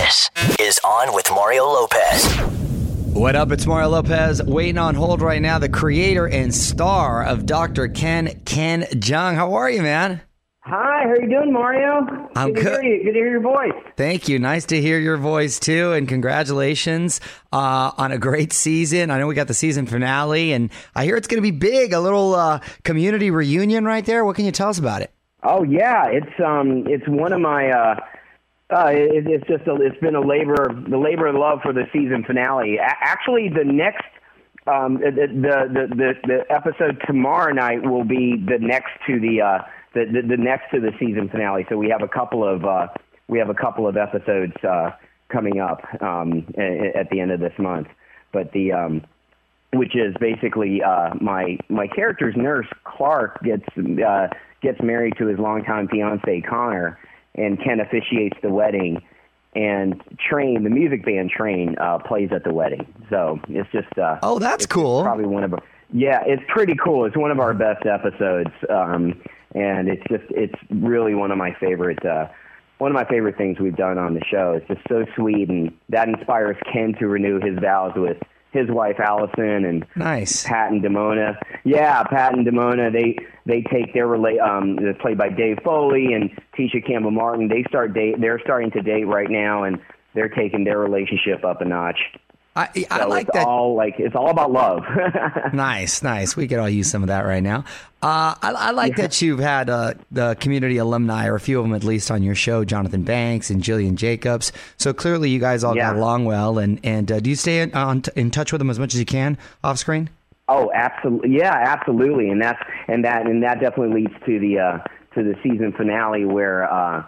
This is On with Mario Lopez. What up? It's Mario Lopez. Waiting on hold right now, the creator and star of Dr. Ken Jeong. How are you, man? Hi, how are you doing, Mario? I'm good. Good to hear your voice. Thank you. Nice to hear your voice, too, and congratulations on a great season. I know we got the season finale, and I hear it's going to be big, a little community reunion right there. What can you tell us about it? Oh, yeah. It's one of my... it's been the labor of love for the season finale. Actually, the next the episode tomorrow night will be the next to the next to the season finale. So we have a couple of episodes coming up at the end of this month. But which is basically my character's nurse Clark gets married to his longtime fiance Connor, and Ken officiates the wedding, and the music band Train plays at the wedding. So it's just that's cool. Probably one of it's pretty cool. It's one of our best episodes, and it's really one of my favorite things we've done on the show. It's just so sweet, and that inspires Ken to renew his vows with his wife Allison and nice Pat and Damona. Yeah, Pat and Damona. They take their they're played by Dave Foley and Tisha Campbell Martin. They're starting to date right now, and they're taking their relationship up a notch. I like it's that. It's all about love. Nice. We could all use some of that right now. I like that you've had the community alumni, or a few of them at least, on your show, Jonathan Banks and Jillian Jacobs. So clearly you guys all got along well. And do you stay in touch with them as much as you can off screen? Oh, absolutely. Yeah, absolutely. And that definitely leads to the season finale where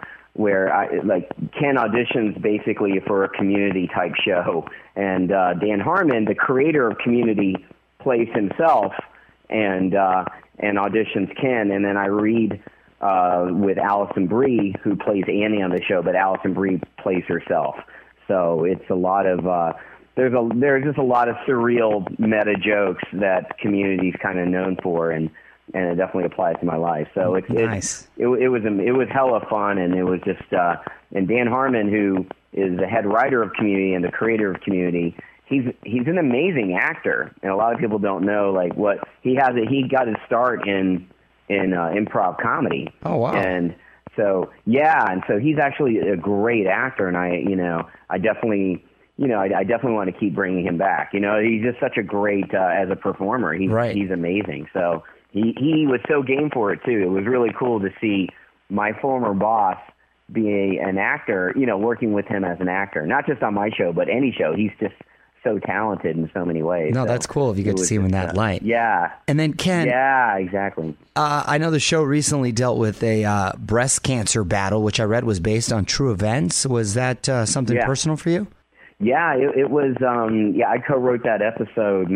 Ken auditions basically for a Community type show, and Dan Harmon, the creator of Community, plays himself and auditions Ken, and then I read with Allison Brie, who plays Annie on the show, but Allison Brie plays herself. So it's a lot of there's just a lot of surreal meta jokes that Community's kind of known for, and it definitely applies to my life. So it's nice. It was hella fun, and it was just and Dan Harmon, who is the head writer of Community and the creator of Community, he's an amazing actor, and a lot of people don't know what he has. He got his start in improv comedy. Oh wow! And so he's actually a great actor, and I definitely want to keep bringing him back. He's just such a great as a performer. He's amazing. So. He was so game for it, too. It was really cool to see my former boss be an actor, working with him as an actor. Not just on my show, but any show. He's just so talented in so many ways. No, that's cool if you get to see him in that light. Yeah. And then, Ken... Yeah, exactly. I know the show recently dealt with a breast cancer battle, which I read was based on true events. Was that something personal for you? Yeah, it was. I co-wrote that episode.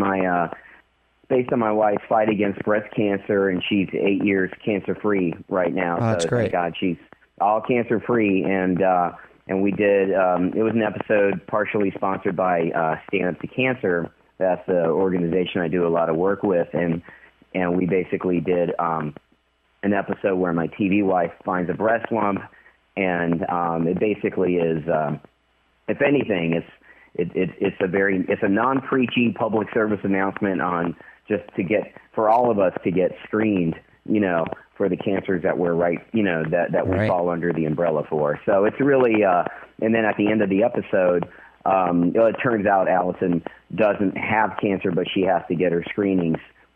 Based on my wife's fight against breast cancer, and she's 8 years cancer-free right now. Oh, that's great. Thank God, she's all cancer-free, and we did. It was an episode partially sponsored by Stand Up to Cancer. That's the organization I do a lot of work with, and we basically did an episode where my TV wife finds a breast lump, and it basically is, if anything, it's a non-preachy public service announcement on. Just for all of us to get screened, for the cancers that we're that we fall under the umbrella for. So it's really, and then at the end of the episode, it turns out Allison doesn't have cancer, but she has to get her screenings,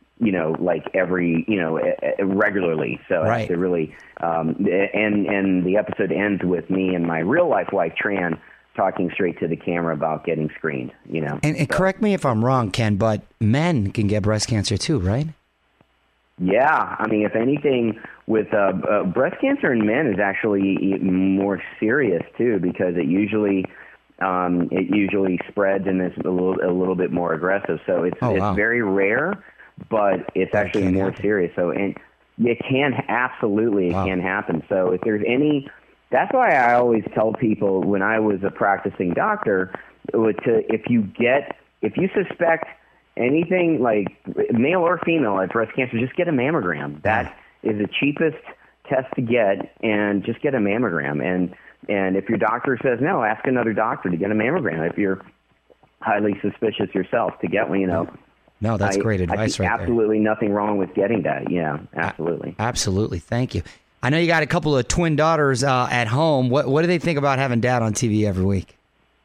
regularly. So I have to really, and the episode ends with me and my real life wife, Tran, talking straight to the camera about getting screened, And correct me if I'm wrong, Ken, but men can get breast cancer too, right? Yeah. I mean, if anything, with breast cancer in men is actually more serious too, because it usually spreads and is a little bit more aggressive. So it's very rare, but it's actually more serious. So and it can can happen. So if there's any. That's why I always tell people when I was a practicing doctor, if you suspect anything like male or female at breast cancer, just get a mammogram. That is the cheapest test to get, and just get a mammogram. And And if your doctor says no, ask another doctor to get a mammogram. If you're highly suspicious yourself, to get one, No, that's great advice right there. Absolutely nothing wrong with getting that. Yeah, absolutely. Absolutely. Thank you. I know you got a couple of twin daughters at home. What do they think about having dad on TV every week?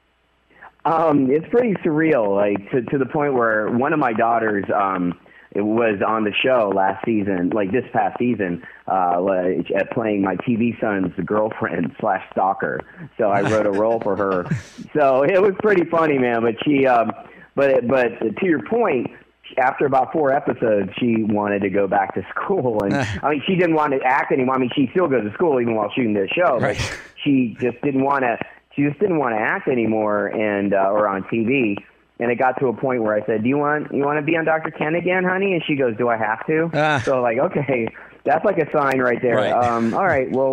It's pretty surreal, like to the point where one of my daughters it was on the show last season, like this past season, at playing my TV son's girlfriend / stalker. So I wrote a role for her. So it was pretty funny, man. But she, but to your point, after about 4 episodes, she wanted to go back to school, and I mean, she didn't want to act anymore. I mean, she still goes to school even while shooting the show, right. But she just didn't want to. She just didn't want to act anymore, and or on TV. And it got to a point where I said, "Do you want to be on Dr. Ken again, honey?" And she goes, "Do I have to?" So like, okay, that's like a sign right there. Right. All right, well,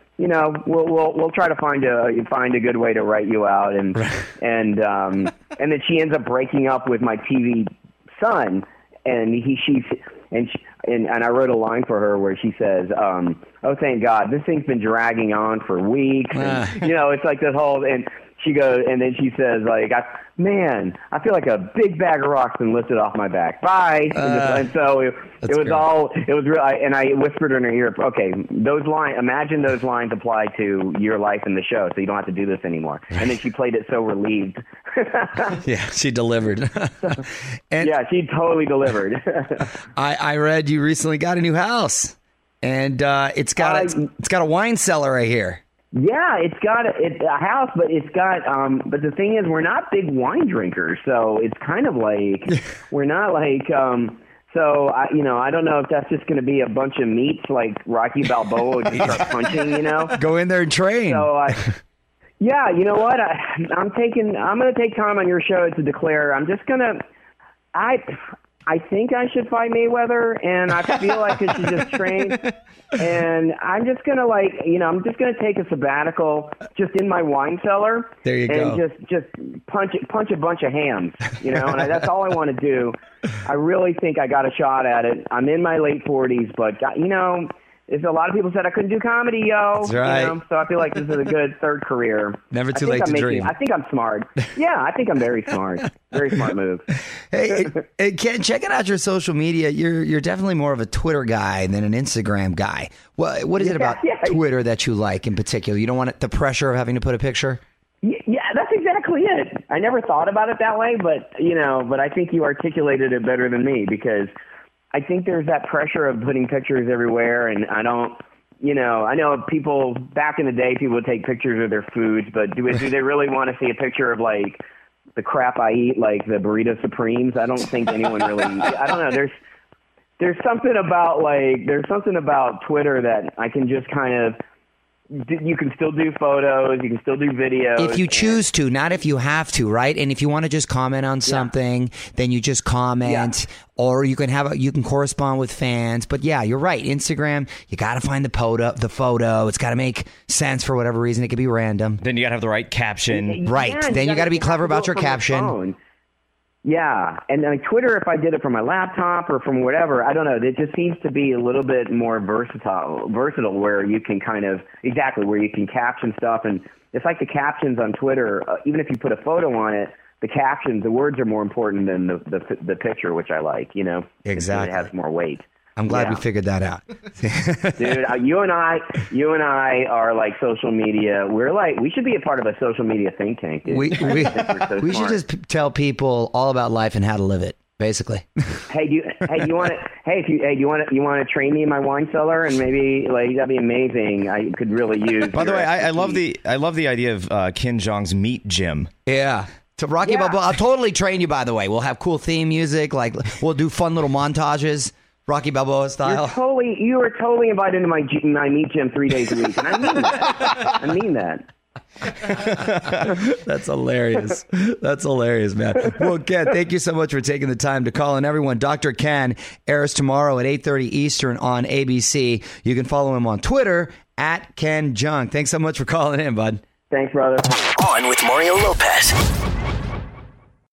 we'll try to find a good way to write you out, and and then she ends up breaking up with my TV son, and and I wrote a line for her where she says, "Oh, thank God, this thing's been dragging on for weeks." And, it's like this whole, and she goes, and then she says, like, I feel like a big bag of rocks been lifted off my back. Bye. And so it was real. And I whispered in her ear, okay, imagine those lines apply to your life in the show, so you don't have to do this anymore. And then she played it so relieved. Yeah, she delivered. Yeah, she totally delivered. I read you recently got a new house, and it's got a wine cellar right here. Yeah, it's got a house, but it's got. But the thing is, we're not big wine drinkers, so it's kind of like we're not like. So I don't know if that's just going to be a bunch of meats like Rocky Balboa would just start punching. Go in there and train. So yeah, you know what? I'm going to take time on your show to declare. I'm just going to. I think I should fight Mayweather, and I feel like I should just train. And I'm just gonna I'm just gonna take a sabbatical just in my wine cellar. There you go. And just punch a bunch of hams, and that's all I want to do. I really think I got a shot at it. I'm in my late 40s, but there's a lot of people said I couldn't do comedy, yo. That's right. So I feel like this is a good third career. Never too late to dream. I think I'm smart. Yeah, I think I'm very smart. Very smart move. Hey, Ken, checking out your social media, you're definitely more of a Twitter guy than an Instagram guy. What is it about Twitter that you like in particular? You don't want the pressure of having to put a picture? Yeah, that's exactly it. I never thought about it that way, but I think you articulated it better than me, because I think there's that pressure of putting pictures everywhere, and I don't, I know people back in the day, people would take pictures of their foods, but do they really want to see a picture of like the crap I eat, like the burrito supremes? I don't think anyone really. I don't know. There's something about Twitter that I can just kind of. You can still do photos, you can still do videos. If you choose to, not if you have to, right? And if you want to just comment on something, then you just comment, or you can correspond with fans. But yeah, you're right. Instagram, you got to find the photo. It's got to make sense for whatever reason. It could be random. Then you got to have the right caption. Right. Yeah, then you got to be clever about your caption. Yeah, and like Twitter, if I did it from my laptop or from whatever, I don't know. It just seems to be a little bit more versatile, where you can where you can caption stuff, and it's like the captions on Twitter. Even if you put a photo on it, the words are more important than the picture, which I like. Exactly, it has more weight. I'm glad we figured that out. Dude, you and I are like social media. We should be a part of a social media think tank, dude. We should just tell people all about life and how to live it, basically. Do you want to train me in my wine cellar, and maybe that'd be amazing. I could really use. By the way, I love the idea of Ken Jeong's meat gym. Yeah. To Rocky Balboa, I'll totally train you. By the way, we'll have cool theme music. Like we'll do fun little montages. Rocky Balboa style. You were totally invited to my meat gym 3 days a week, and I mean that. That's hilarious. That's hilarious, man. Well, Ken, thank you so much for taking the time to call in. Everyone, Dr. Ken airs tomorrow at 8:30 Eastern on ABC. You can follow him on Twitter at Ken Jeong. Thanks so much for calling in, bud. Thanks, brother. On with Mario Lopez.